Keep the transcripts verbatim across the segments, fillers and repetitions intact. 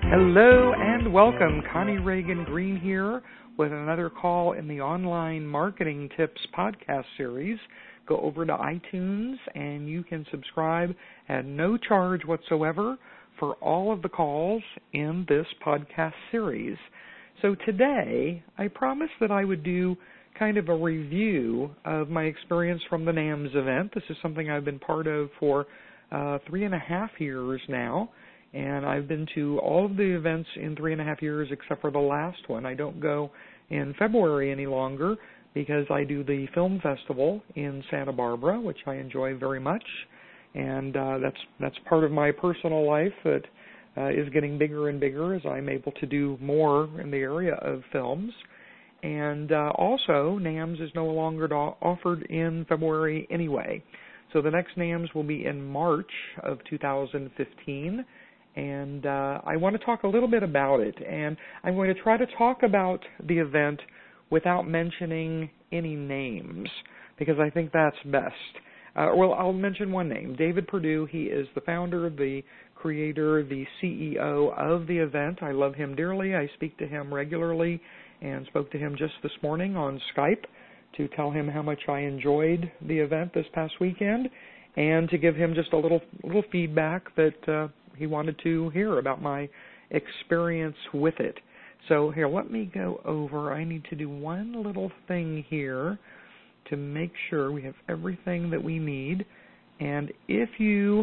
Hello and welcome. Connie Reagan Green here with another call in the Online Marketing Tips podcast series. Go over to iTunes and you can subscribe at no charge whatsoever for all of the calls in this podcast series. So today, I promised that I would do kind of a review of my experience from the NAMS event. This is something I've been part of for uh, three and a half years now. And I've been to all of the events in three and a half years except for the last one. I don't go in February any longer because I do the film festival in Santa Barbara, which I enjoy very much. And uh, that's that's part of my personal life that uh, is getting bigger and bigger as I'm able to do more in the area of films. And uh, also, NAMS is no longer offered in February anyway. So the next NAMS will be in March of two thousand fifteen. And uh, I want to talk a little bit about it, and I'm going to try to talk about the event without mentioning any names, because I think that's best. Uh, well, I'll mention one name, David Perdue. He is the founder, the creator, the C E O of the event. I love him dearly. I speak to him regularly and spoke to him just this morning on Skype to tell him how much I enjoyed the event this past weekend and to give him just a little little feedback that uh, he wanted to hear about my experience with it. So here, let me go over. I need to do one little thing here to make sure we have everything that we need. And if you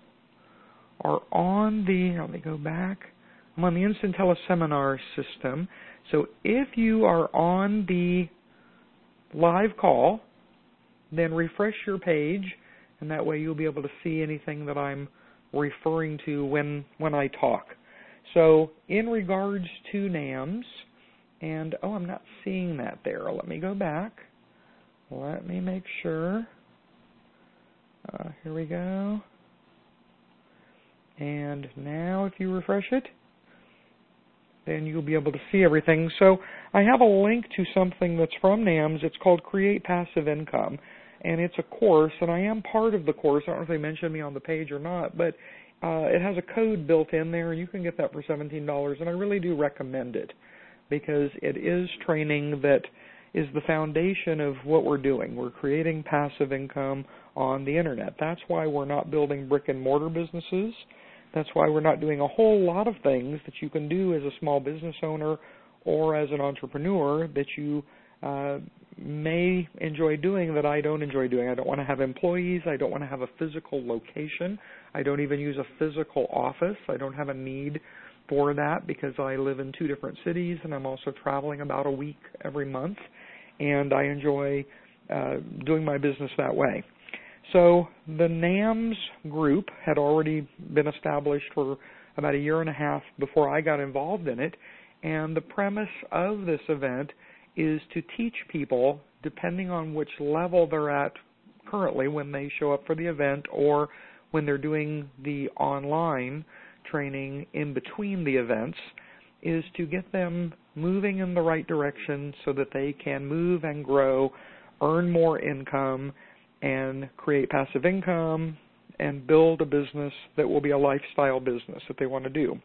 are on the, let me go back. I'm on the Instant Teleseminar system. So if you are on the live call, then refresh your page, and that way you'll be able to see anything that I'm referring to when when I talk. So in regards to NAMS, and oh, I'm not seeing that there. Let me go back. Let me make sure. Uh, here we go. And now if you refresh it, then you'll be able to see everything. So I have a link to something that's from NAMS. It's called Create Passive Income. And it's a course, and I am part of the course. I don't know if they mentioned me on the page or not, but uh, it has a code built in there, and you can get that for seventeen dollars, and I really do recommend it because it is training that is the foundation of what we're doing. We're creating passive income on the Internet. That's why we're not building brick-and-mortar businesses. That's why we're not doing a whole lot of things that you can do as a small business owner or as an entrepreneur that you uh, may enjoy doing that I don't enjoy doing. I don't want to have employees. I don't want to have a physical location. I don't even use a physical office. I don't have a need for that because I live in two different cities and I'm also traveling about a week every month, and I enjoy uh, doing my business that way. So the NAMS group had already been established for about a year and a half before I got involved in it, and the premise of this event is to teach people, depending on which level they're at currently when they show up for the event or when they're doing the online training in between the events, is to get them moving in the right direction so that they can move and grow, earn more income, and create passive income and build a business that will be a lifestyle business that they want to do.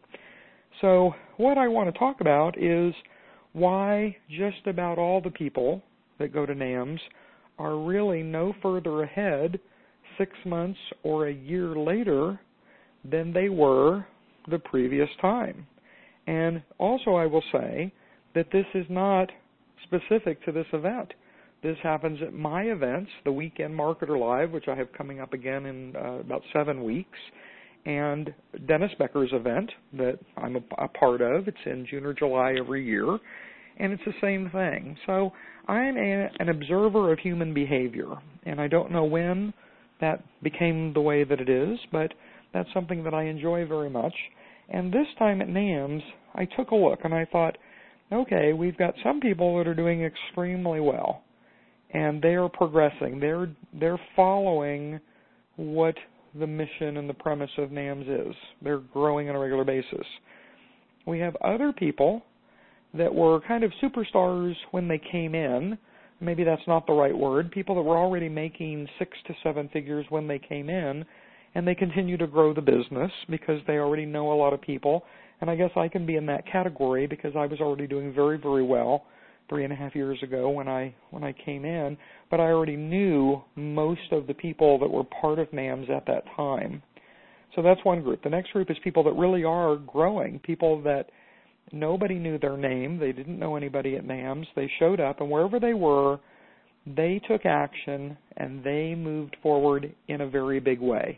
So what I want to talk about is why just about all the people that go to NAMS are really no further ahead six months or a year later than they were the previous time. And also I will say that this is not specific to this event. This happens at my events, the Weekend Marketer Live, which I have coming up again in uh, about seven weeks, and Dennis Becker's event that I'm a, a part of. It's in June or July every year, and it's the same thing. So I'm a, an observer of human behavior, and I don't know when that became the way that it is, but that's something that I enjoy very much. And this time at NAMS, I took a look, and I thought, okay, we've got some people that are doing extremely well, and they are progressing. They're they're following what the mission and the premise of NAMS is. They're growing on a regular basis. We have other people that were kind of superstars when they came in. Maybe that's not the right word. People that were already making six to seven figures when they came in, and they continue to grow the business because they already know a lot of people And I guess I can be in that category because I was already doing very, very well three and a half years ago when I when I came in, but I already knew most of the people that were part of NAMS at that time. So that's one group. The next group is people that really are growing, people that nobody knew their name, they didn't know anybody at NAMS, they showed up, and wherever they were, they took action and they moved forward in a very big way.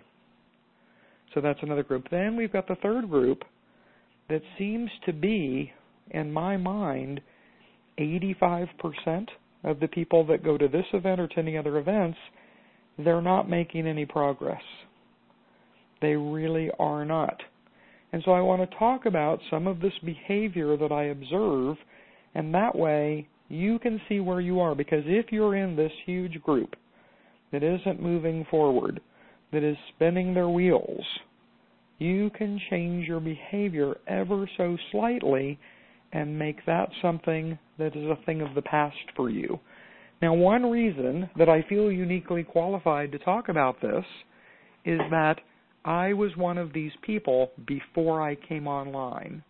So that's another group. Then we've got the third group that seems to be, in my mind, eighty-five percent of the people that go to this event or to any other events, they're not making any progress. They really are not. And so I want to talk about some of this behavior that I observe, and that way you can see where you are. Because if you're in this huge group that isn't moving forward, that is spinning their wheels, you can change your behavior ever so slightly and make that something that is a thing of the past for you. Now, one reason that I feel uniquely qualified to talk about this is that I was one of these people before I came online.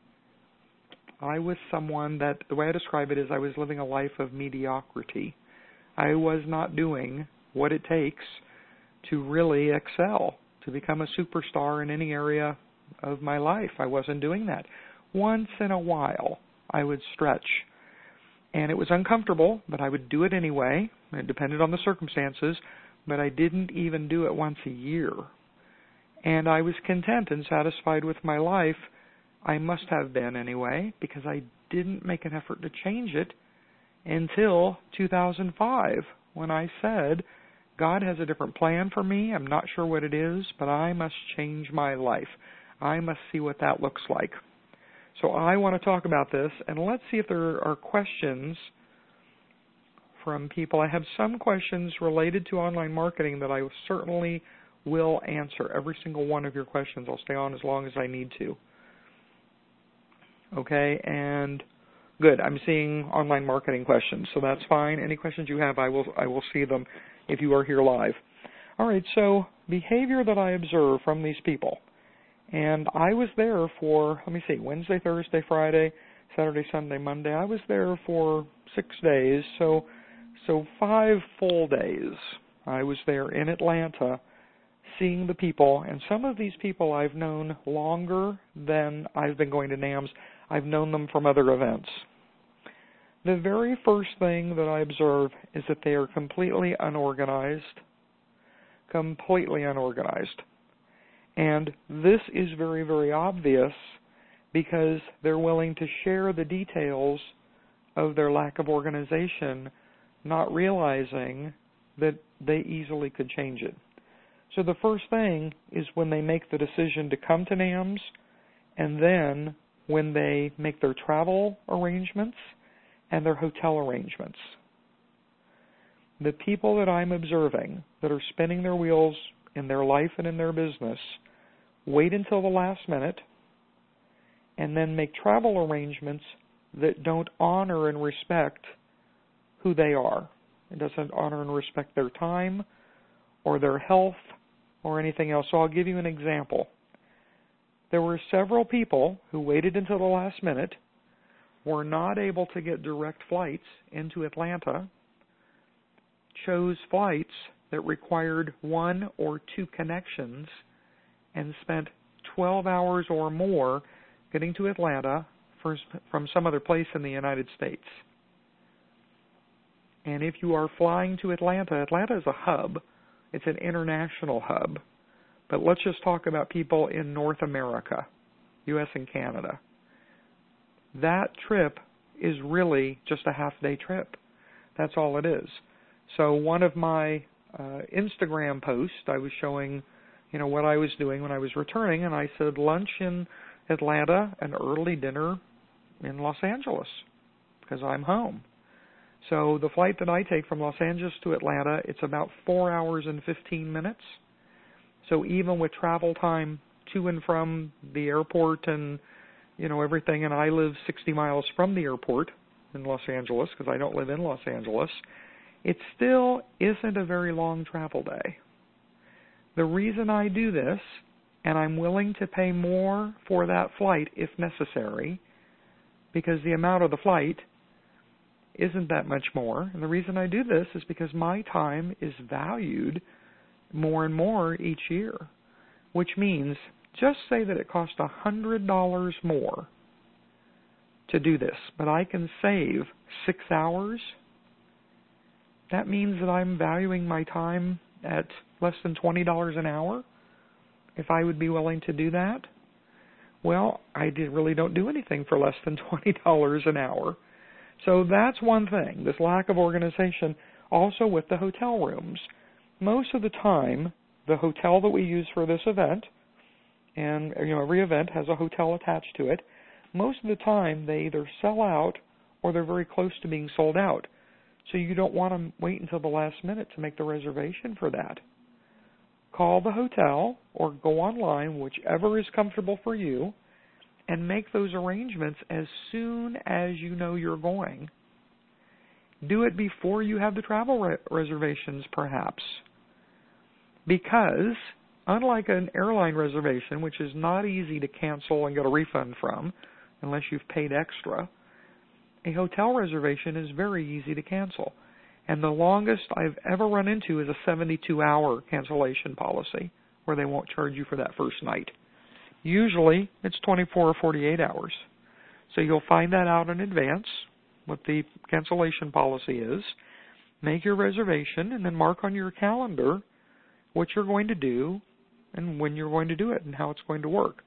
I was someone that, the way I describe it is I was living a life of mediocrity. I was not doing what it takes to really excel, to become a superstar in any area of my life. I wasn't doing that. Once in a while, I would stretch. And it was uncomfortable, but I would do it anyway. It depended on the circumstances, but I didn't even do it once a year. And I was content and satisfied with my life. I must have been anyway, because I didn't make an effort to change it until two thousand five, when I said, God has a different plan for me. I'm not sure what it is, but I must change my life. I must see what that looks like. So I want to talk about this, and let's see if there are questions from people. I have some questions related to online marketing that I certainly will answer. Every single one of your questions. I'll stay on as long as I need to. Okay, and good. I'm seeing online marketing questions, so that's fine. Any questions you have, I will I will see them if you are here live. All right, so behavior that I observe from these people. And I was there for, let me see, Wednesday, Thursday, Friday, Saturday, Sunday, Monday. I was there for six days, so so five full days. I was there in Atlanta seeing the people, and some of these people I've known longer than I've been going to NAMS. I've known them from other events. The very first thing that I observe is that they are completely unorganized, completely unorganized. And this is very, very obvious because they're willing to share the details of their lack of organization, not realizing that they easily could change it. So the first thing is when they make the decision to come to NAMS, and then when they make their travel arrangements and their hotel arrangements. The people that I'm observing that are spinning their wheels in their life and in their business wait until the last minute and then make travel arrangements that don't honor and respect who they are. It doesn't honor and respect their time or their health or anything else. So I'll give you an example. There were several people who waited until the last minute, were not able to get direct flights into Atlanta, chose flights that required one or two connections, and spent twelve hours or more getting to Atlanta for, from some other place in the United States. And if you are flying to Atlanta, Atlanta is a hub. It's an international hub. But let's just talk about people in North America, U S and Canada. That trip is really just a half-day trip. That's all it is. So one of my uh, Instagram posts, I was showing, you know, what I was doing when I was returning, and I said lunch in Atlanta and early dinner in Los Angeles because I'm home. So the flight that I take from Los Angeles to Atlanta, it's about four hours and fifteen minutes. So even with travel time to and from the airport and, you know, everything, and I live sixty miles from the airport in Los Angeles because I don't live in Los Angeles, it still isn't a very long travel day. The reason I do this and I'm willing to pay more for that flight if necessary, because the amount of the flight isn't that much more. And the reason I do this is because my time is valued more and more each year, which means just say that it costs one hundred dollars more to do this, but I can save six hours. That means that I'm valuing my time at less than twenty dollars an hour if I would be willing to do that. Well, I did, really don't do anything for less than twenty dollars an hour. So that's one thing, this lack of organization. Also with the hotel rooms. Most of the time, the hotel that we use for this event, and you know every event has a hotel attached to it, most of the time they either sell out or they're very close to being sold out. So you don't want to wait until the last minute to make the reservation for that. Call the hotel or go online, whichever is comfortable for you, and make those arrangements as soon as you know you're going. Do it before you have the travel re- reservations, perhaps. Because, unlike an airline reservation, which is not easy to cancel and get a refund from, unless you've paid extra, a hotel reservation is very easy to cancel. And the longest I've ever run into is a seventy-two hour cancellation policy, where they won't charge you for that first night. Usually, it's twenty-four or forty-eight hours. So you'll find that out in advance, what the cancellation policy is. Make your reservation, and then mark on your calendar what you're going to do and when you're going to do it and how it's going to work.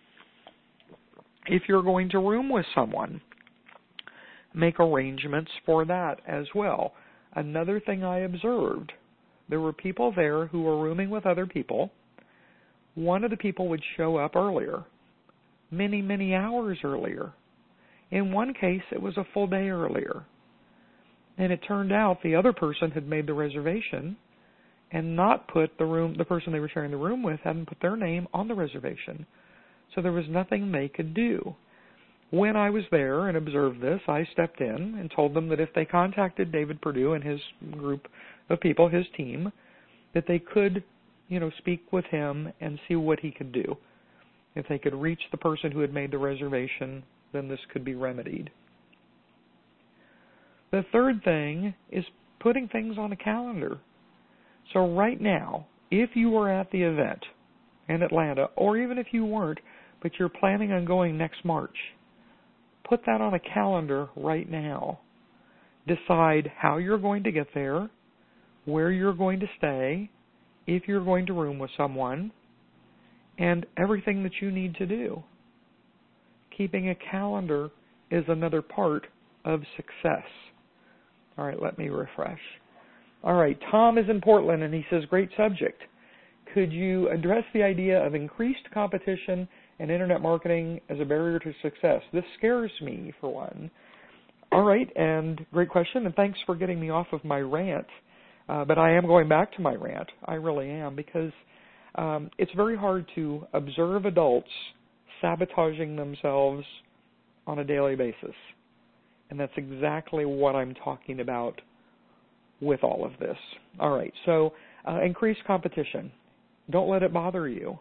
If you're going to room with someone, make arrangements for that as well. Another thing I observed, there were people there who were rooming with other people. One of the people would show up earlier, many, many hours earlier. In one case, it was a full day earlier. And it turned out the other person had made the reservation and not put the room, the person they were sharing the room with hadn't put their name on the reservation. So there was nothing they could do. When I was there and observed this, I stepped in and told them that if they contacted David Perdue and his group of people, his team, that they could, you know, speak with him and see what he could do. If they could reach the person who had made the reservation, then this could be remedied. The third thing is putting things on a calendar. So right now, if you were at the event in Atlanta, or even if you weren't, but you're planning on going next March, put that on a calendar right now. Decide how you're going to get there, where you're going to stay, if you're going to room with someone, and everything that you need to do. Keeping a calendar is another part of success. All right, let me refresh. All right, Tom is in Portland, and he says, great subject. Could you address the idea of increased competition and internet marketing as a barrier to success? This scares me, for one. All right, and great question, and thanks for getting me off of my rant. Uh, but I am going back to my rant. I really am, because um, it's very hard to observe adults sabotaging themselves on a daily basis. And that's exactly what I'm talking about with all of this. All right, so uh, increased competition. Don't let it bother you.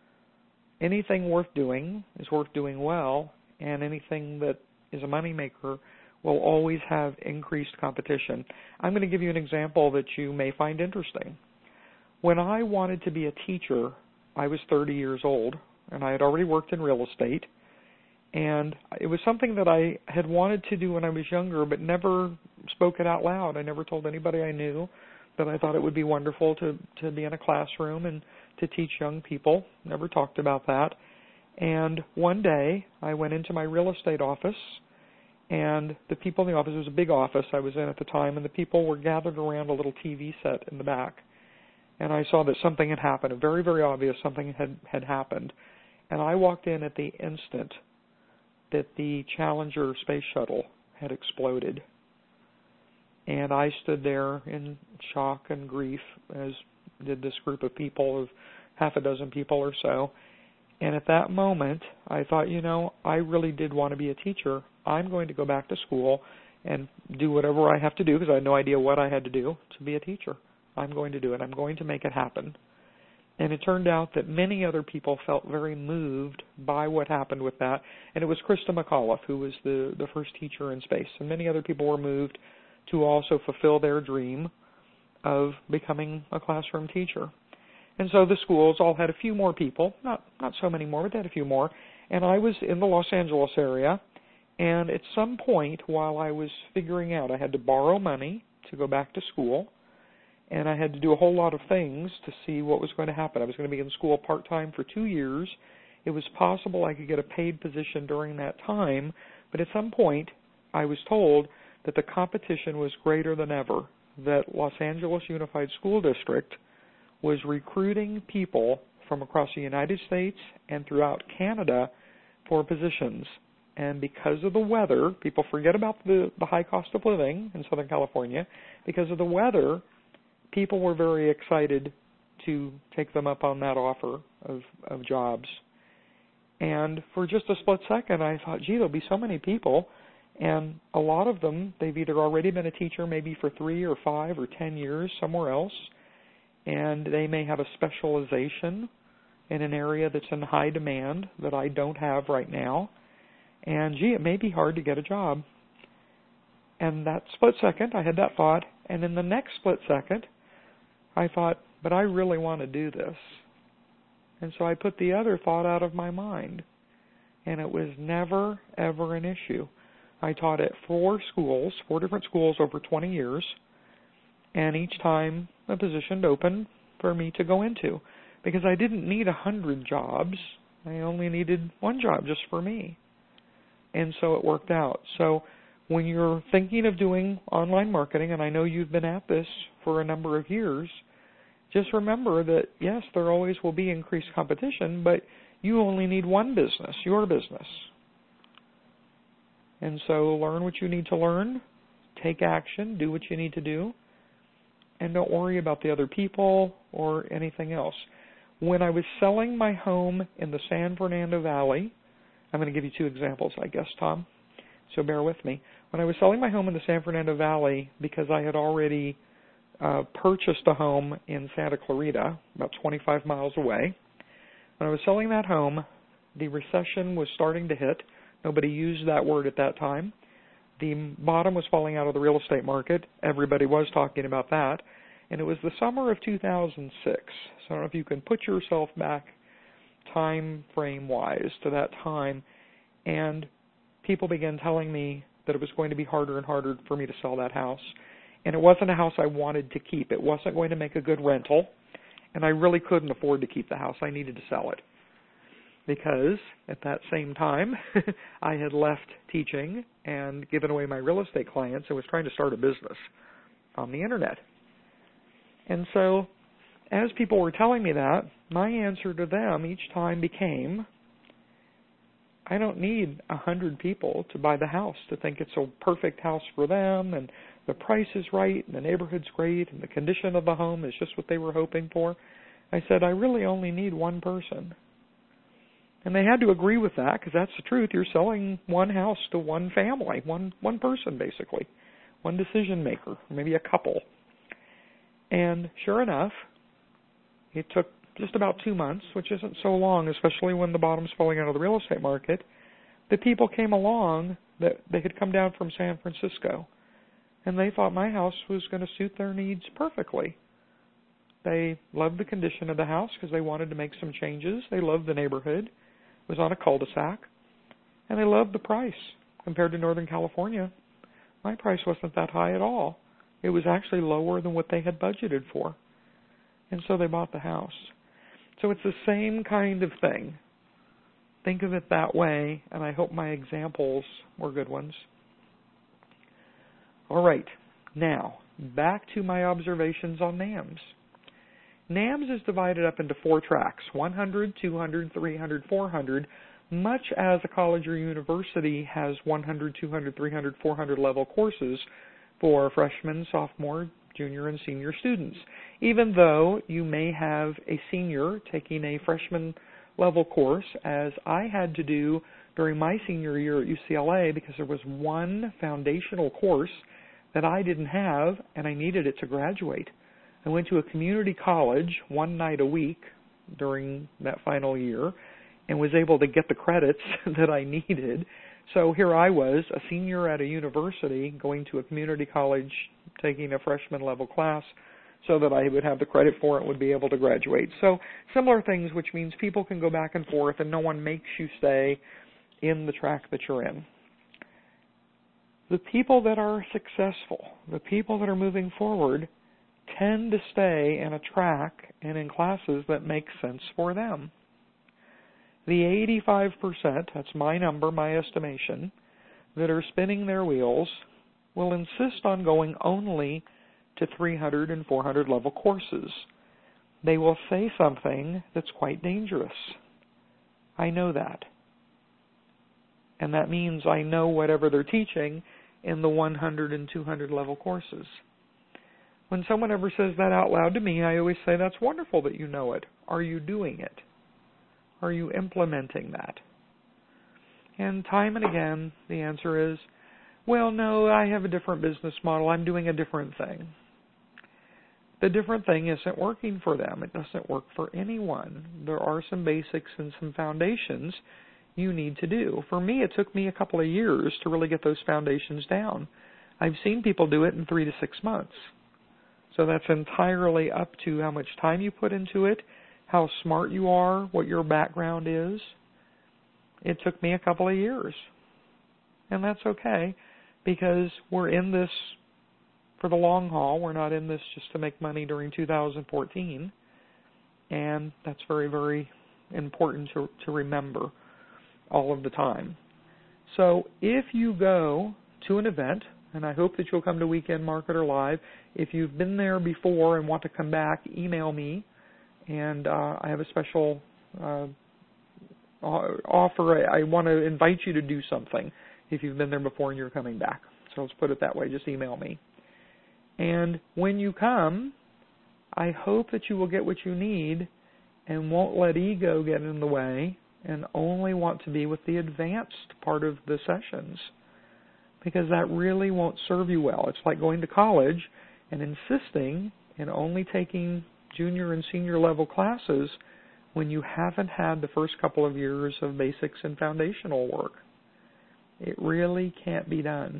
Anything worth doing is worth doing well, and anything that is a moneymaker will always have increased competition. I'm going to give you an example that you may find interesting. When I wanted to be a teacher, I was thirty years old, and I had already worked in real estate, and it was something that I had wanted to do when I was younger, but never spoke it out loud. I never told anybody I knew that I thought it would be wonderful to, to be in a classroom and to teach young people. Never talked about that. And one day, I went into my real estate office, and the people in the office, it was a big office I was in at the time, and the people were gathered around a little T V set in the back. And I saw that something had happened, a very, very obvious something had, had happened. And I walked in at the instant that the Challenger space shuttle had exploded. And I stood there in shock and grief, as did this group of people, of half a dozen people or so. And at that moment, I thought, you know, I really did want to be a teacher. I'm going to go back to school and do whatever I have to do, because I had no idea what I had to do to be a teacher. I'm going to do it. I'm going to make it happen. And it turned out that many other people felt very moved by what happened with that. And it was Krista McAuliffe who was the, the first teacher in space. And many other people were moved to also fulfill their dream of becoming a classroom teacher. And so the schools all had a few more people, not not so many more, but they had a few more. And I was in the Los Angeles area, and at some point while I was figuring out, I had to borrow money to go back to school, and I had to do a whole lot of things to see what was going to happen. I was going to be in school part-time for two years. It was possible I could get a paid position during that time, but at some point I was told that the competition was greater than ever, that Los Angeles Unified School District was recruiting people from across the United States and throughout Canada for positions. And because of the weather, people forget about the, the high cost of living in Southern California. Because of the weather, people were very excited to take them up on that offer of, of jobs. And for just a split second, I thought, gee, there'll be so many people. And a lot of them, they've either already been a teacher maybe for three or five or ten years somewhere else, and they may have a specialization in an area that's in high demand that I don't have right now. And, gee, it may be hard to get a job. And that split second, I had that thought. And in the next split second, I thought, but I really want to do this. And so I put the other thought out of my mind. And it was never, ever an issue. I taught at four schools, four different schools over twenty years. And each time a position opened for me to go into, because I didn't need a hundred jobs. I only needed one job just for me. And so it worked out. So when you're thinking of doing online marketing, and I know you've been at this for a number of years, just remember that, yes, there always will be increased competition, but you only need one business, your business. And so learn what you need to learn, take action, do what you need to do, and don't worry about the other people or anything else. When I was selling my home in the San Fernando Valley, I'm going to give you two examples, I guess, Tom, so bear with me. When I was selling my home in the San Fernando Valley, because I had already uh, purchased a home in Santa Clarita, about twenty-five miles away, when I was selling that home, the recession was starting to hit. Nobody used that word at that time. The bottom was falling out of the real estate market. Everybody was talking about that. And it was the summer of two thousand six. So I don't know if you can put yourself back time frame-wise to that time. And people began telling me that it was going to be harder and harder for me to sell that house. And it wasn't a house I wanted to keep. It wasn't going to make a good rental. And I really couldn't afford to keep the house. I needed to sell it. Because at that same time, I had left teaching and given away my real estate clients and was trying to start a business on the internet. And so as people were telling me that, my answer to them each time became, I don't need a hundred people to buy the house to think it's a perfect house for them and the price is right and the neighborhood's great and the condition of the home is just what they were hoping for. I said, I really only need one person. And they had to agree with that because that's the truth. You're selling one house to one family, one one person basically, one decision maker, maybe a couple. And sure enough, it took just about two months, which isn't so long, especially when the bottom's falling out of the real estate market, that people came along that they had come down from San Francisco. And they thought my house was going to suit their needs perfectly. They loved the condition of the house because they wanted to make some changes. They loved the neighborhood. It was on a cul-de-sac. And they loved the price. Compared to Northern California, my price wasn't that high at all. It was actually lower than what they had budgeted for. And so they bought the house. So it's the same kind of thing. Think of it that way, and I hope my examples were good ones. All right, now, back to my observations on NAMS. NAMS is divided up into four tracks, one hundred, two hundred, three hundred, four hundred, much as a college or university has one hundred, two hundred, three hundred, four hundred level courses for freshmen, sophomore, junior, and senior students. Even though you may have a senior taking a freshman level course, as I had to do during my senior year at U C L A because there was one foundational course that I didn't have and I needed it to graduate. I went to a community college one night a week during that final year and was able to get the credits that I needed. So here I was, a senior at a university, going to a community college, taking a freshman level class so that I would have the credit for it and would be able to graduate. So similar things, which means people can go back and forth and no one makes you stay in the track that you're in. The people that are successful, the people that are moving forward, tend to stay in a track and in classes that make sense for them. The eighty-five percent, that's my number, my estimation, that are spinning their wheels will insist on going only to three hundred and four hundred level courses. They will say something that's quite dangerous. I know that. And that means I know whatever they're teaching in the one hundred and two hundred level courses. When someone ever says that out loud to me, I always say, that's wonderful that you know it. Are you doing it? Are you implementing that? And time and again, the answer is, well, no, I have a different business model. I'm doing a different thing. The different thing isn't working for them. It doesn't work for anyone. There are some basics and some foundations you need to do. For me, it took me a couple of years to really get those foundations down. I've seen people do it in three to six months. So that's entirely up to how much time you put into it, how smart you are, what your background is. It took me a couple of years. And that's okay, because we're in this for the long haul. We're not in this just to make money during two thousand fourteen. And that's very, very important to, to remember all of the time. So if you go to an event, and I hope that you'll come to Weekend Marketer Live. If you've been there before and want to come back, email me. And uh, I have a special uh, offer. I, I want to invite you to do something if you've been there before and you're coming back. So let's put it that way. Just email me. And when you come, I hope that you will get what you need and won't let ego get in the way and only want to be with the advanced part of the sessions, because that really won't serve you well. It's like going to college and insisting in only taking junior and senior level classes when you haven't had the first couple of years of basics and foundational work. It really can't be done.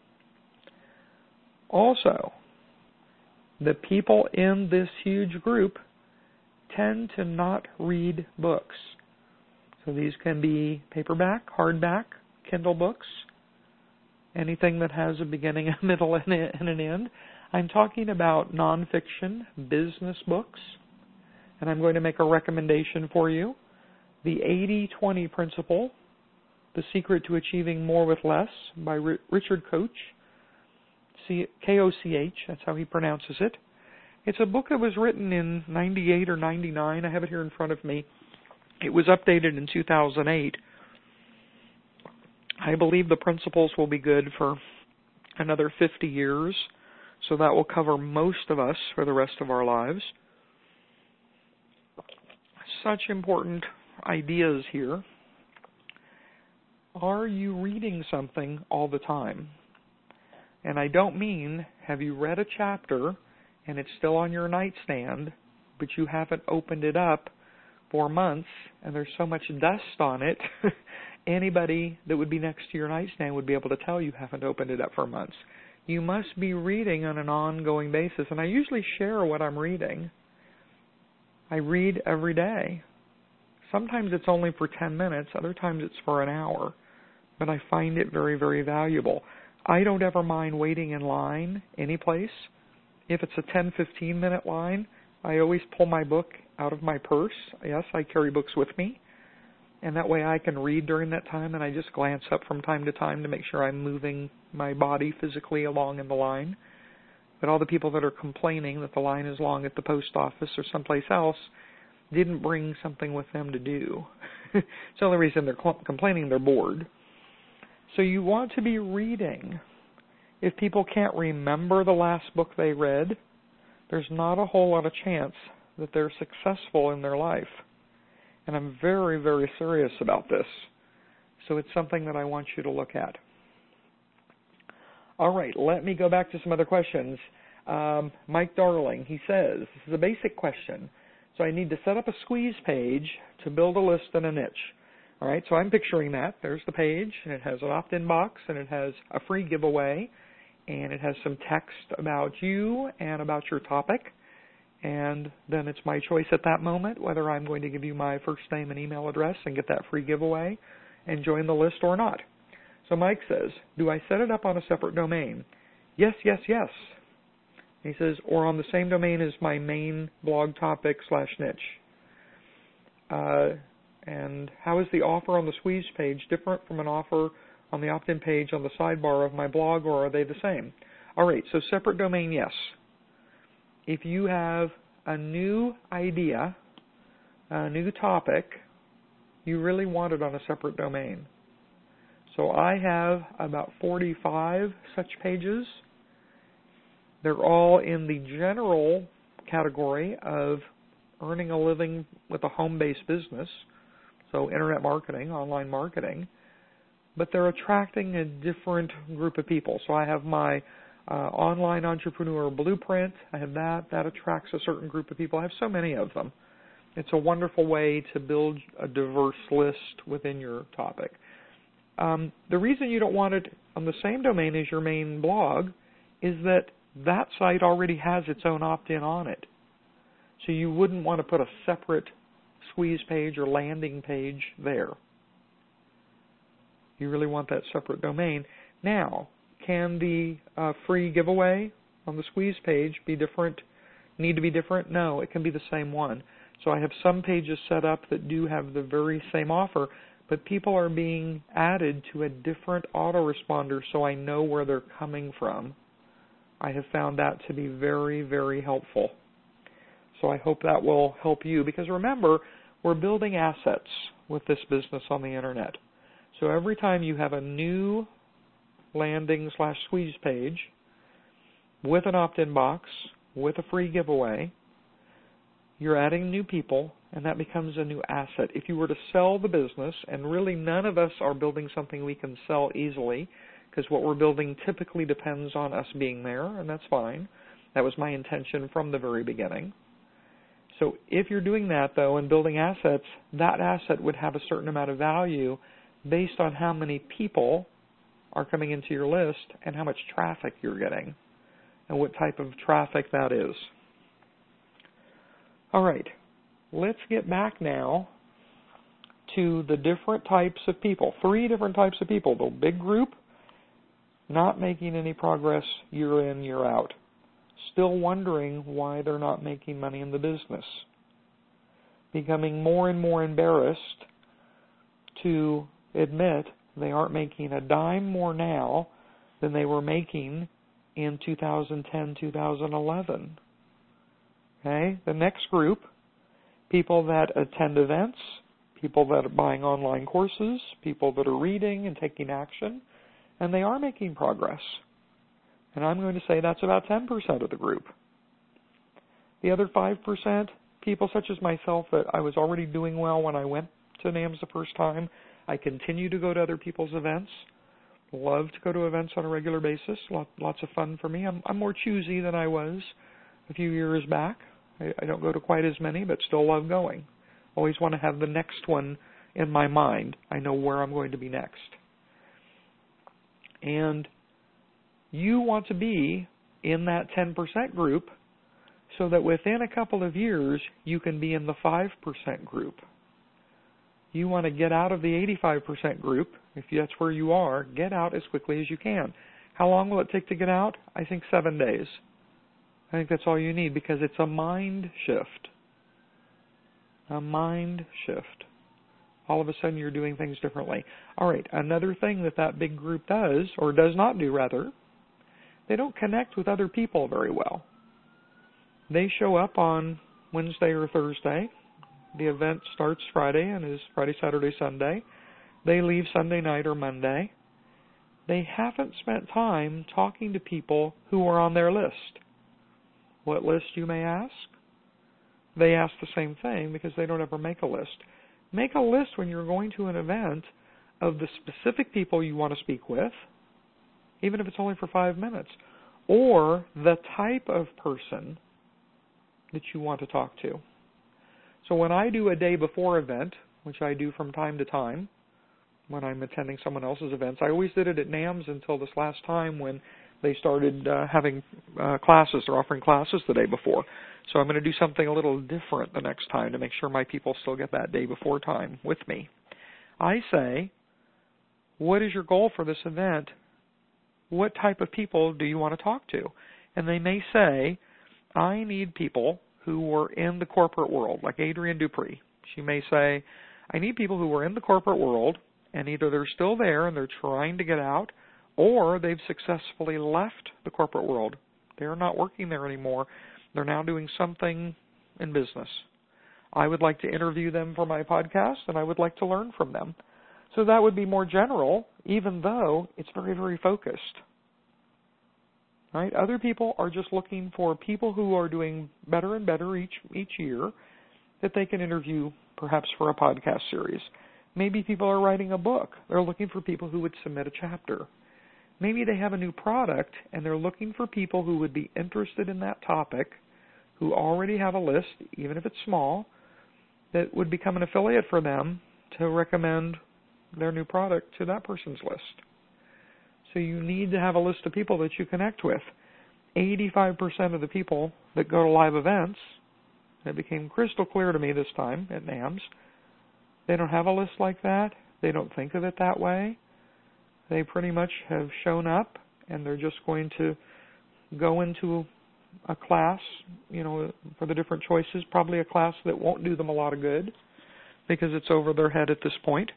Also, the people in this huge group tend to not read books. So these can be paperback, hardback, Kindle books, anything that has a beginning, a middle, and an end. I'm talking about nonfiction business books, and I'm going to make a recommendation for you. The eighty twenty Principle, The Secret to Achieving More with Less, by Richard Koch, K O C H, that's how he pronounces it. It's a book that was written in ninety-eight or ninety-nine. I have it here in front of me. It was updated in two thousand eight. I believe the principles will be good for another fifty years, so that will cover most of us for the rest of our lives. Such important ideas here. Are you reading something all the time? And I don't mean, have you read a chapter and it's still on your nightstand, but you haven't opened it up for months and there's so much dust on it, anybody that would be next to your nightstand would be able to tell you haven't opened it up for months. You must be reading on an ongoing basis, and I usually share what I'm reading. I read every day. Sometimes it's only for ten minutes, other times it's for an hour, but I find it very, very valuable. I don't ever mind waiting in line any place. If it's a ten, fifteen minute line, I always pull my book out of my purse. Yes, I carry books with me, and that way I can read during that time, and I just glance up from time to time to make sure I'm moving my body physically along in the line. But all the people that are complaining that the line is long at the post office or someplace else didn't bring something with them to do. It's the only reason they're cl- complaining, they're bored. So you want to be reading. If people can't remember the last book they read, there's not a whole lot of chance that they're successful in their life. And I'm very, very serious about this. So it's something that I want you to look at. All right, let me go back to some other questions. Um, Mike Darling, he says, this is a basic question. So I need to set up a squeeze page to build a list and a niche. All right, so I'm picturing that. There's the page, and it has an opt-in box, and it has a free giveaway, and it has some text about you and about your topic. And then it's my choice at that moment whether I'm going to give you my first name and email address and get that free giveaway and join the list or not. So Mike says, do I set it up on a separate domain? Yes, yes, yes. He says, or on the same domain as my main blog topic slash niche. Uh, and how is the offer on the squeeze page different from an offer on the opt-in page on the sidebar of my blog, or are they the same? All right, so separate domain, yes. If you have a new idea, a new topic, you really want it on a separate domain. So I have about forty-five such pages. They're all in the general category of earning a living with a home-based business, so internet marketing, online marketing, but they're attracting a different group of people. So I have my uh, online entrepreneur blueprint. I have that. That attracts a certain group of people. I have so many of them. It's a wonderful way to build a diverse list within your topic. Um, the reason you don't want it on the same domain as your main blog is that that site already has its own opt-in on it. So you wouldn't want to put a separate squeeze page or landing page there. You really want that separate domain. Now, can the uh, free giveaway on the squeeze page be different, need to be different? No, it can be the same one. So I have some pages set up that do have the very same offer, but people are being added to a different autoresponder so I know where they're coming from. I have found that to be very, very helpful. So I hope that will help you, because remember, we're building assets with this business on the internet. So every time you have a new landing slash squeeze page with an opt-in box, with a free giveaway, you're adding new people, and that becomes a new asset. If you were to sell the business, and really none of us are building something we can sell easily, because what we're building typically depends on us being there, and that's fine. That was my intention from the very beginning. So if you're doing that, though, and building assets, that asset would have a certain amount of value based on how many people are coming into your list and how much traffic you're getting and what type of traffic that is. All right, let's get back now to the different types of people, three different types of people. The big group, not making any progress year in, year out, still wondering why they're not making money in the business, becoming more and more embarrassed to admit they aren't making a dime more now than they were making in two thousand ten, two thousand eleven. Okay, the next group, people that attend events, people that are buying online courses, people that are reading and taking action, and they are making progress. And I'm going to say that's about ten percent of the group. The other five percent, people such as myself that I was already doing well when I went to NAMS the first time. I continue to go to other people's events. Love to go to events on a regular basis. Lots of fun for me. I'm, I'm more choosy than I was a few years back. I, I don't go to quite as many, but still love going. Always want to have the next one in my mind. I know where I'm going to be next. And you want to be in that ten percent group so that within a couple of years you can be in the five percent group. You want to get out of the eighty-five percent group. If that's where you are, get out as quickly as you can. How long will it take to get out? I think seven days. I think that's all you need, because it's a mind shift. A mind shift. All of a sudden you're doing things differently. All right, another thing that that big group does, or does not do rather, they don't connect with other people very well. They show up on Wednesday or Thursday. The event starts Friday and is Friday, Saturday, Sunday. They leave Sunday night or Monday. They haven't spent time talking to people who are on their list. What list, you may ask? They ask the same thing because they don't ever make a list. Make a list when you're going to an event of the specific people you want to speak with, even if it's only for five minutes, or the type of person that you want to talk to. So when I do a day before event, which I do from time to time, when I'm attending someone else's events, I always did it at NAMS until this last time when they started uh, having uh, classes or offering classes the day before. So I'm going to do something a little different the next time to make sure my people still get that day before time with me. I say, what is your goal for this event? What type of people do you want to talk to? And they may say, I need people who are in the corporate world, like Adrienne Dupree. She may say, I need people who are in the corporate world, and either they're still there and they're trying to get out, or they've successfully left the corporate world. They're not working there anymore. They're now doing something in business. I would like to interview them for my podcast, and I would like to learn from them. So that would be more general, even though it's very, very focused. Right? Other people are just looking for people who are doing better and better each each year that they can interview perhaps for a podcast series. Maybe people are writing a book. They're looking for people who would submit a chapter. Maybe they have a new product and they're looking for people who would be interested in that topic, who already have a list, even if it's small, that would become an affiliate for them to recommend their new product to that person's list. So you need to have a list of people that you connect with. eighty-five percent of the people that go to live events, it became crystal clear to me this time at NAMS, they don't have a list like that. They don't think of it that way. They pretty much have shown up and they're just going to go into a class, you know, for the different choices, probably a class that won't do them a lot of good because it's over their head at this point.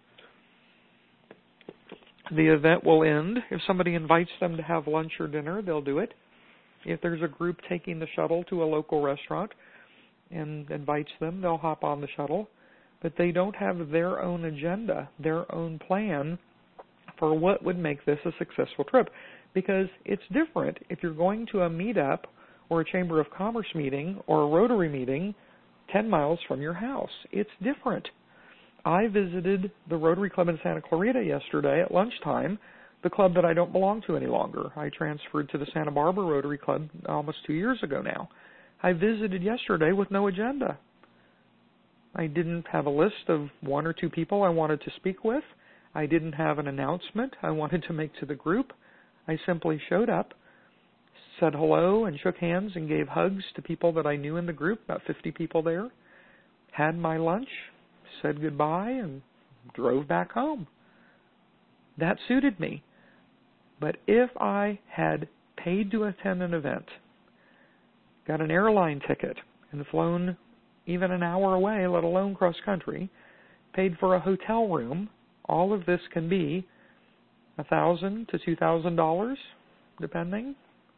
The event will end. If somebody invites them to have lunch or dinner, they'll do it. If there's a group taking the shuttle to a local restaurant and invites them, they'll hop on the shuttle. But they don't have their own agenda, their own plan for what would make this a successful trip. Because it's different if you're going to a meetup or a Chamber of Commerce meeting or a Rotary meeting ten miles from your house. It's different. I visited the Rotary Club in Santa Clarita yesterday at lunchtime, the club that I don't belong to any longer. I transferred to the Santa Barbara Rotary Club almost two years ago now. I visited yesterday with no agenda. I didn't have a list of one or two people I wanted to speak with. I didn't have an announcement I wanted to make to the group. I simply showed up, said hello and shook hands and gave hugs to people that I knew in the group, about fifty people there, had my lunch, said goodbye, and drove back home. That suited me. But if I had paid to attend an event, got an airline ticket, and flown even an hour away, let alone cross country, paid for a hotel room, all of this can be a thousand to two thousand dollars, depending.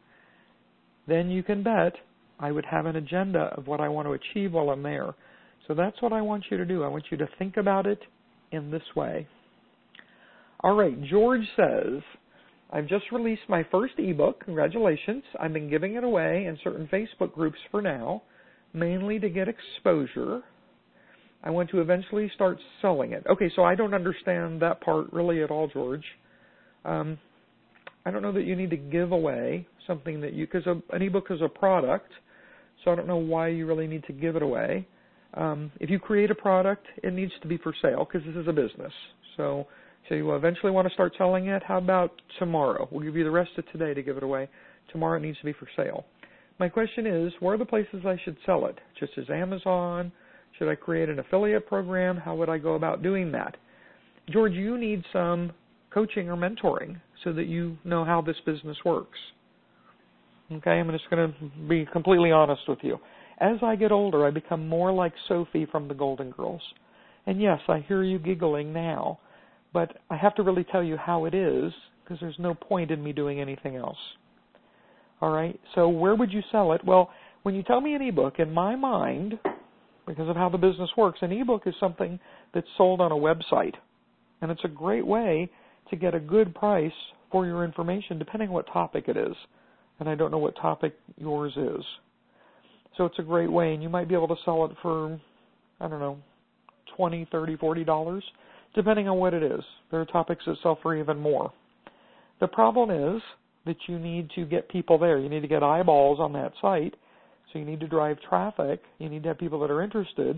Then you can bet I would have an agenda of what I want to achieve while I'm there. So that's what I want you to do. I want you to think about it in this way. All right, George says, I've just released my first ebook. Congratulations. I've been giving it away in certain Facebook groups for now, mainly to get exposure. I want to eventually start selling it. Okay, so I don't understand that part really at all, George. Um, I don't know that you need to give away something that you, because an ebook is a product, so I don't know why you really need to give it away. Um, if you create a product, it needs to be for sale because this is a business. So, so you eventually want to start selling it. How about tomorrow? We'll give you the rest of today to give it away. Tomorrow it needs to be for sale. My question is, where are the places I should sell it? Just as Amazon? Should I create an affiliate program? How would I go about doing that? George, you need some coaching or mentoring so that you know how this business works. Okay, I'm just going to be completely honest with you. As I get older, I become more like Sophie from the Golden Girls. And yes, I hear you giggling now, but I have to really tell you how it is because there's no point in me doing anything else. All right, so where would you sell it? Well, when you tell me an ebook, in my mind, because of how the business works, an ebook is something that's sold on a website. And it's a great way to get a good price for your information, depending on what topic it is. And I don't know what topic yours is. So it's a great way, and you might be able to sell it for, I don't know, twenty dollars, thirty dollars, forty dollars, depending on what it is. There are topics that sell for even more. The problem is that you need to get people there. You need to get eyeballs on that site, so you need to drive traffic. You need to have people that are interested,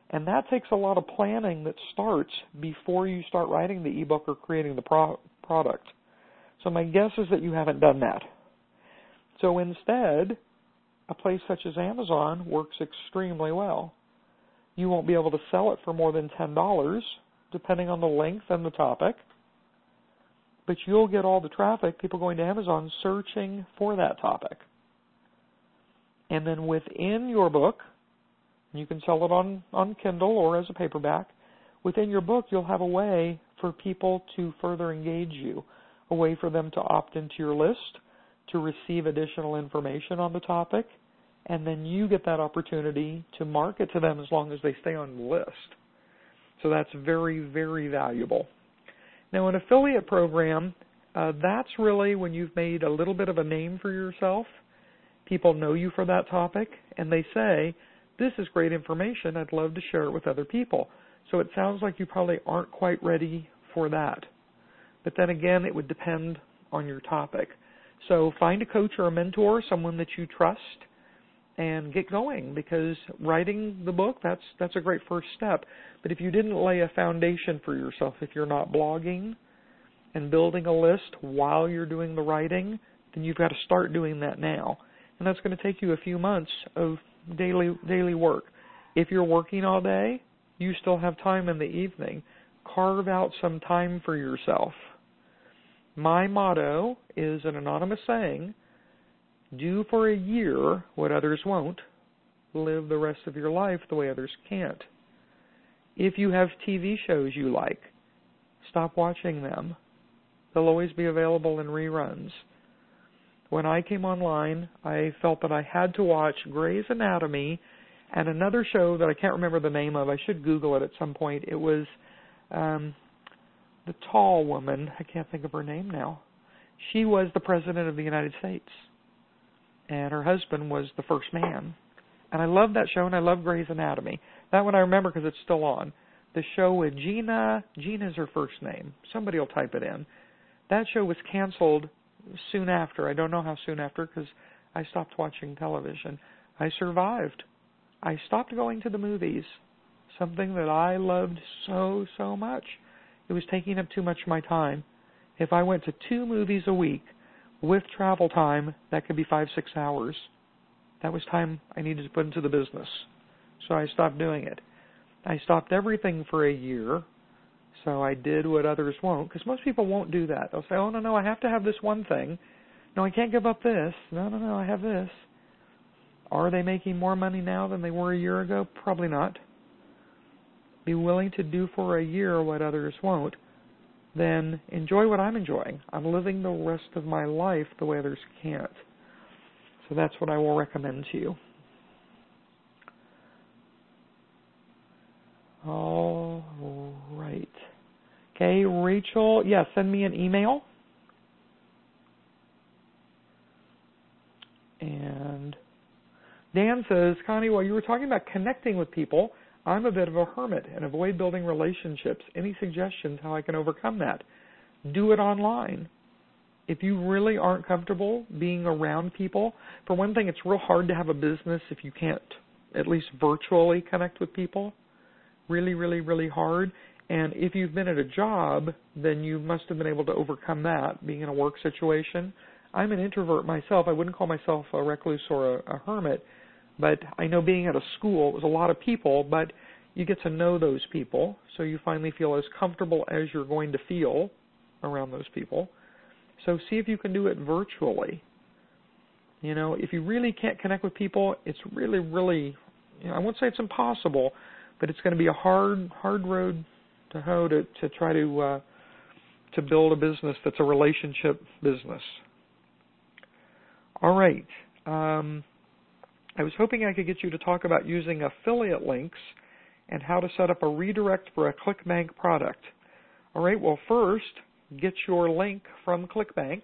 And that takes a lot of planning that starts before you start writing the ebook or creating the pro- product. So my guess is that you haven't done that. So instead, a place such as Amazon works extremely well. You won't be able to sell it for more than ten dollars, depending on the length and the topic, but you'll get all the traffic, people going to Amazon searching for that topic. And then within your book, you can sell it on, on Kindle or as a paperback. Within your book, you'll have a way for people to further engage you, a way for them to opt into your list, to receive additional information on the topic, and then you get that opportunity to market to them as long as they stay on the list. So that's very, very valuable. Now, an affiliate program, uh, that's really when you've made a little bit of a name for yourself. People know you for that topic, and they say, this is great information, I'd love to share it with other people. So it sounds like you probably aren't quite ready for that. But then again, it would depend on your topic. So find a coach or a mentor, someone that you trust, and get going, because writing the book, that's that's a great first step. But if you didn't lay a foundation for yourself, if you're not blogging and building a list while you're doing the writing, then you've got to start doing that now. And that's going to take you a few months of daily daily work. If you're working all day, you still have time in the evening. Carve out some time for yourself. My motto is an anonymous saying, do for a year what others won't, live the rest of your life the way others can't. If you have T V shows you like, stop watching them. They'll always be available in reruns. When I came online, I felt that I had to watch Grey's Anatomy and another show that I can't remember the name of. I should Google it at some point. It was um, the tall woman. I can't think of her name now. She was the President of the United States, and her husband was the first man. And I love that show, and I love Grey's Anatomy. That one I remember because it's still on. The show with Gina, Gina's her first name. Somebody will type it in. That show was canceled soon after. I don't know how soon after because I stopped watching television. I survived. I stopped going to the movies, something that I loved so, so much. It was taking up too much of my time. If I went to two movies a week with travel time, that could be five, six hours. That was time I needed to put into the business. So I stopped doing it. I stopped everything for a year. So I did what others won't, because most people won't do that. They'll say, oh, no, no, I have to have this one thing. No, I can't give up this. No, no, no, I have this. Are they making more money now than they were a year ago? Probably not. Be willing to do for a year what others won't. Then enjoy what I'm enjoying. I'm living the rest of my life the way others can't. So that's what I will recommend to you. All right. Okay, Rachel, yeah, send me an email. And Dan says, Connie, while you were talking about connecting with people, I'm a bit of a hermit and avoid building relationships. Any suggestions how I can overcome that? Do it online. If you really aren't comfortable being around people, for one thing, it's real hard to have a business if you can't at least virtually connect with people. Really, really, really hard. And if you've been at a job, then you must have been able to overcome that, being in a work situation. I'm an introvert myself. I wouldn't call myself a recluse or a, a hermit, but I know being at a school, it was a lot of people, but you get to know those people, so you finally feel as comfortable as you're going to feel around those people. So see if you can do it virtually. You know, if you really can't connect with people, it's really, really, you know, I won't say it's impossible, but it's going to be a hard, hard road to hoe to, to try to uh, to build a business that's a relationship business. All right. Um, I was hoping I could get you to talk about using affiliate links and how to set up a redirect for a ClickBank product. All right. Well, first, get your link from ClickBank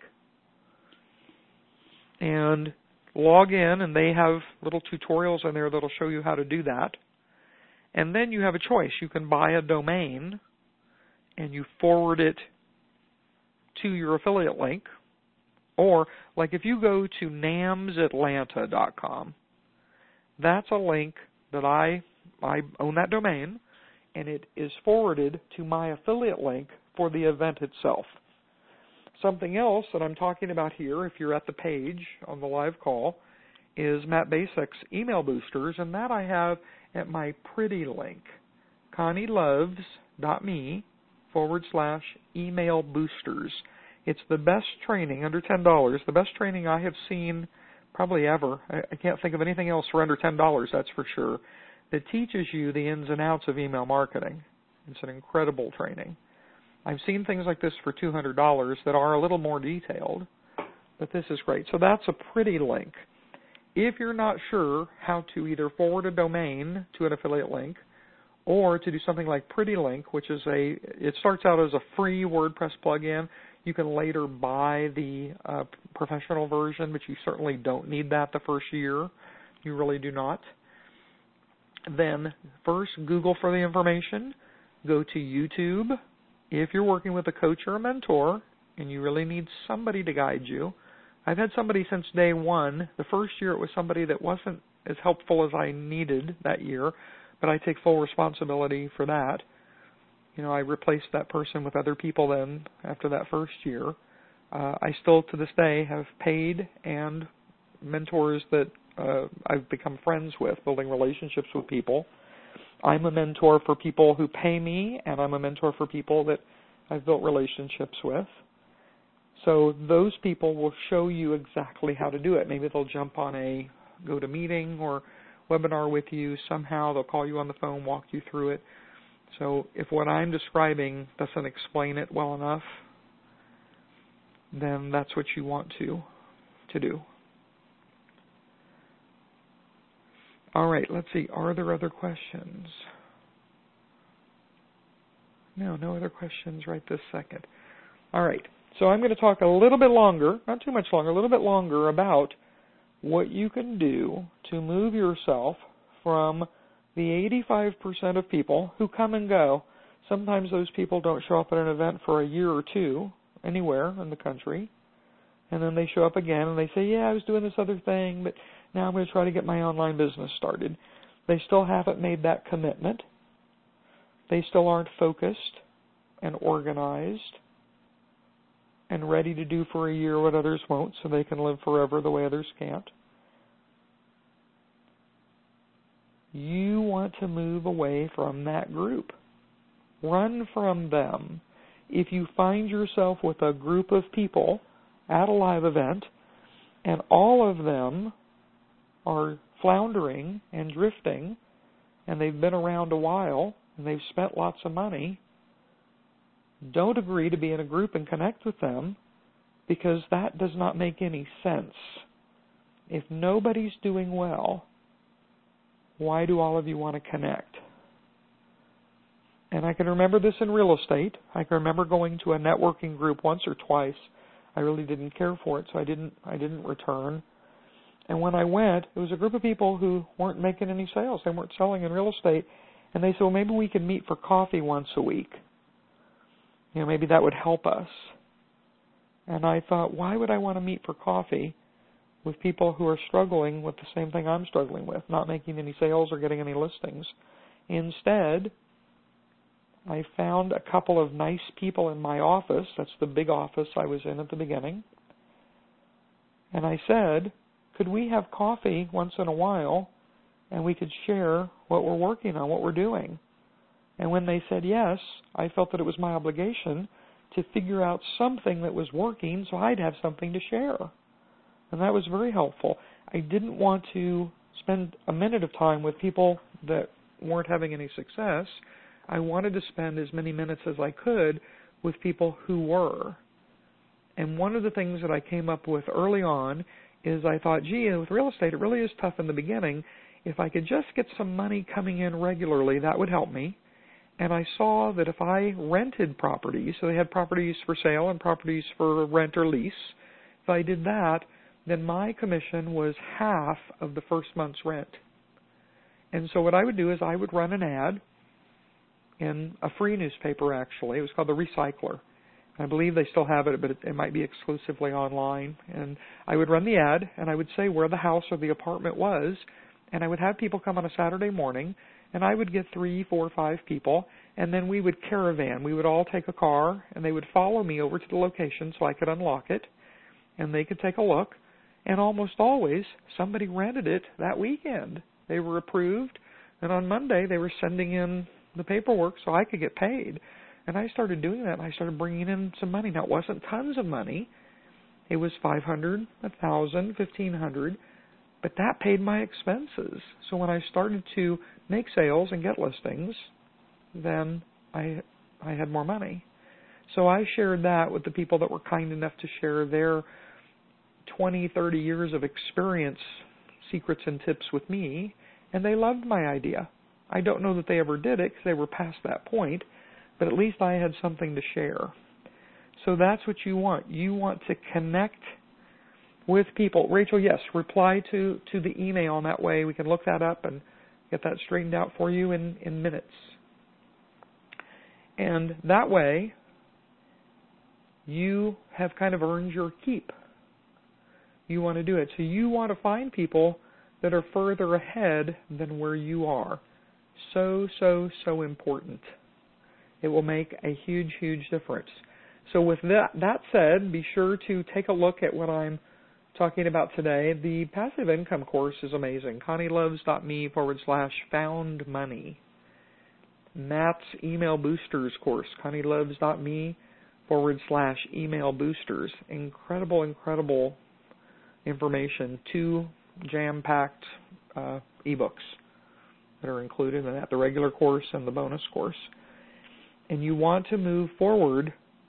and log in, and they have little tutorials in there that'll show you how to do that. And then you have a choice. You can buy a domain and you forward it to your affiliate link. Or, like if you go to nams atlanta dot com, that's a link that I I own that domain, and it is forwarded to my affiliate link for the event itself. Something else that I'm talking about here, if you're at the page on the live call, is Matt Basics email boosters, and that I have at my pretty link, connieloves.me forward slash email boosters. It's the best training, under ten dollars, the best training I have seen probably ever. I, I can't think of anything else for under ten dollars, that's for sure, that teaches you the ins and outs of email marketing. It's an incredible training. I've seen things like this for two hundred dollars that are a little more detailed, but this is great. So that's a pretty link. If you're not sure how to either forward a domain to an affiliate link or to do something like PrettyLink, which is a, it starts out as a free WordPress plugin. You can later buy the uh, professional version, but you certainly don't need that the first year. You really do not. Then first, Google for the information. Go to YouTube. If you're working with a coach or a mentor and you really need somebody to guide you, I've had somebody since day one. The first year it was somebody that wasn't as helpful as I needed that year, but I take full responsibility for that. You know, I replaced that person with other people then after that first year. Uh, I still, to this day, have paid and mentors that uh, I've become friends with, building relationships with people. I'm a mentor for people who pay me, and I'm a mentor for people that I've built relationships with. So those people will show you exactly how to do it. Maybe they'll jump on a GoToMeeting or webinar with you somehow. They'll call you on the phone, walk you through it. So if what I'm describing doesn't explain it well enough, then that's what you want to, to do. All right, let's see. Are there other questions? No, no other questions right this second. All right, so I'm going to talk a little bit longer, not too much longer, a little bit longer about what you can do to move yourself from the eighty-five percent of people who come and go. Sometimes those people don't show up at an event for a year or two anywhere in the country, and then they show up again and they say, yeah, I was doing this other thing, but now I'm going to try to get my online business started. They still haven't made that commitment. They still aren't focused and organized and ready to do for a year what others won't so they can live forever the way others can't. You want to move away from that group. Run from them. If you find yourself with a group of people at a live event and all of them are floundering and drifting and they've been around a while and they've spent lots of money, don't agree to be in a group and connect with them, because that does not make any sense. If nobody's doing well, why do all of you want to connect? And I can remember this in real estate. I can remember going to a networking group once or twice. I really didn't care for it, so I didn't I didn't return. And when I went, it was a group of people who weren't making any sales. They weren't selling in real estate. And they said, well, maybe we can meet for coffee once a week. You know, maybe that would help us. And I thought, why would I want to meet for coffee with people who are struggling with the same thing I'm struggling with, not making any sales or getting any listings? Instead, I found a couple of nice people in my office. That's the big office I was in at the beginning. And I said, could we have coffee once in a while and we could share what we're working on, what we're doing? And when they said yes, I felt that it was my obligation to figure out something that was working so I'd have something to share. And that was very helpful. I didn't want to spend a minute of time with people that weren't having any success. I wanted to spend as many minutes as I could with people who were. And one of the things that I came up with early on is I thought, gee, with real estate, it really is tough in the beginning. If I could just get some money coming in regularly, that would help me. And I saw that if I rented properties, so they had properties for sale and properties for rent or lease, if I did that, then my commission was half of the first month's rent. And so what I would do is I would run an ad in a free newspaper, actually. It was called The Recycler. I believe they still have it, but it, it might be exclusively online. And I would run the ad, and I would say where the house or the apartment was, and I would have people come on a Saturday morning, and I would get three, four, five people, and then we would caravan. We would all take a car, and they would follow me over to the location so I could unlock it, and they could take a look. And almost always, somebody rented it that weekend. They were approved, and on Monday they were sending in the paperwork so I could get paid. And I started doing that, and I started bringing in some money. Now, it wasn't tons of money. It was five hundred dollars, one thousand dollars, fifteen hundred dollars, but that paid my expenses. So when I started to make sales and get listings, then I I had more money. So I shared that with the people that were kind enough to share their twenty, thirty years of experience, secrets and tips with me, and they loved my idea. I don't know that they ever did it because they were past that point, but at least I had something to share. So that's what you want. You want to connect with people. Rachel, yes, reply to, to the email, and that way we can look that up and get that straightened out for you in, in minutes. And that way, you have kind of earned your keep. You want to do it. So you want to find people that are further ahead than where you are. So, so, so important. It will make a huge, huge difference. So with that, that said, be sure to take a look at what I'm talking about today. The passive income course is amazing. ConnieLoves.me forward slash found money. Matt's email boosters course, ConnieLoves.me forward slash email boosters. Incredible, incredible information. Two jam-packed uh, ebooks that are included in that, the regular course and the bonus course. And you want to move forward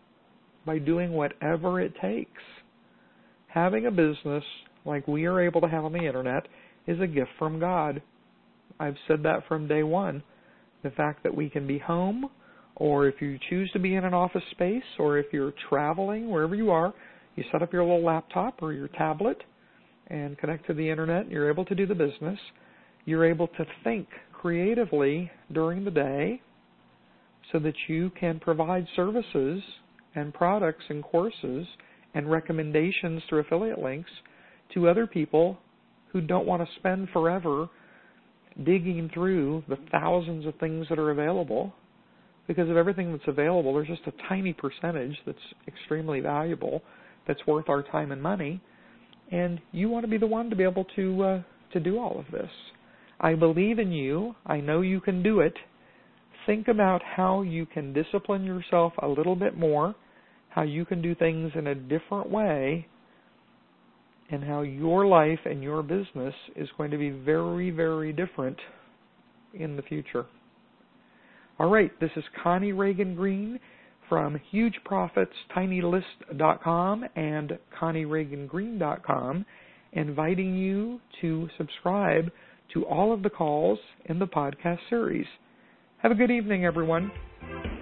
by doing whatever it takes. Having a business like we are able to have on the internet is a gift from God. I've said that from day one. The fact that we can be home, or if you choose to be in an office space, or if you're traveling, wherever you are, you set up your little laptop or your tablet and connect to the internet, and you're able to do the business. You're able to think creatively during the day so that you can provide services and products and courses and recommendations through affiliate links to other people who don't want to spend forever digging through the thousands of things that are available. Because of everything that's available, there's just a tiny percentage that's extremely valuable, that's worth our time and money, and you want to be the one to be able to uh, to do all of this. I believe in you. I know you can do it. Think about how you can discipline yourself a little bit more, how you can do things in a different way, and how your life and your business is going to be very, very different in the future. All right, this is Connie Reagan Green from Huge Profits Tiny List dot com and Connie Reagan Green dot com, inviting you to subscribe to all of the calls in the podcast series. Have a good evening, everyone.